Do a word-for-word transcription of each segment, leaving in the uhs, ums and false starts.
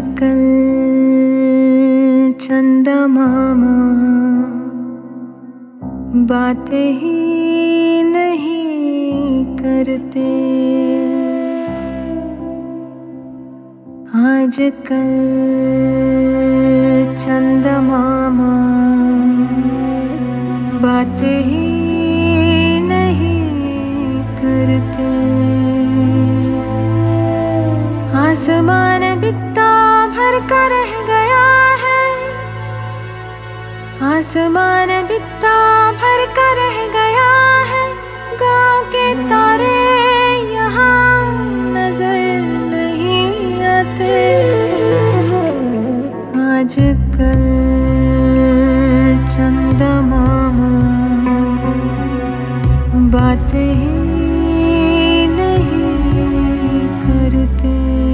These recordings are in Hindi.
आजकल चंदा मामा बातें ही नहीं करते। आजकल चंदा मामा बातें ही नहीं करते। आसमान बित्ता भर कर रह गया है, आसमान बित्ता भर कर रह गया है। गाँव के तारे यहाँ नजर नहीं आते। आजकल चंदा मामा बातें ही नहीं करते।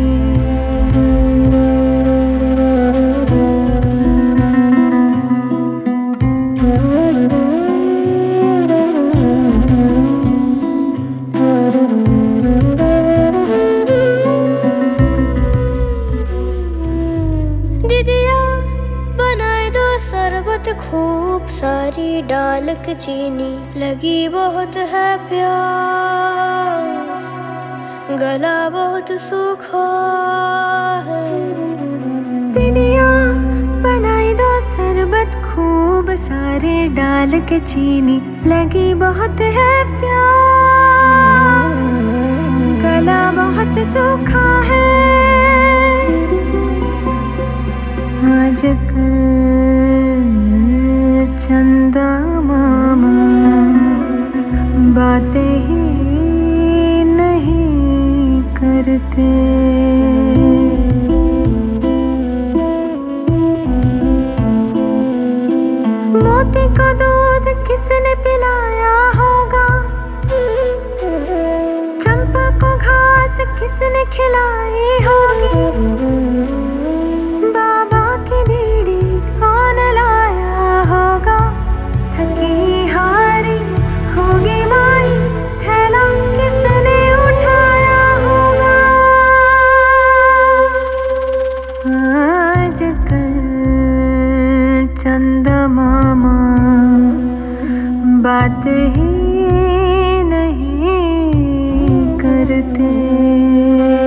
दीदिया बनाए दो शरबत खूब सारी डाल के चीनी, लगी बहुत है प्यास, गला बहुत सूखा है। दीदिया बनाई दो शरबत खूब सारे डाल के चीनी, लगी बहुत है प्यास, गला बहुत सूखा है। आजकल चंदा मामा बातें ही नहीं करते। मोती को दूध किसने पिलाया होगा, चंपा को घास किसने खिलाई होगी, बाबा की बीड़ी कौन लाया होगा, थकी हारी होगी माई थैला किसने उठाया होगा। आजकल चंदा मामा बातें ही नहीं करते।